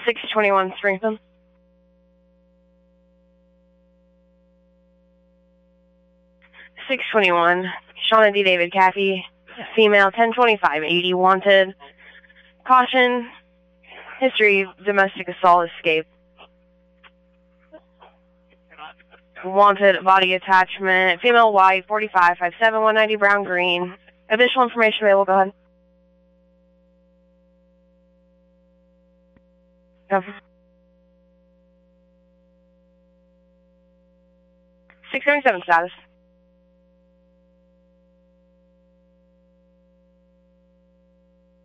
621 Springfield. 621 Shauna D. David Caffey, female, 102580, wanted. Caution, history, domestic assault, escape. Wanted, body attachment, female, white, 45, 5'7", 190, brown, green. Additional information available, go ahead. Cover. 677 status.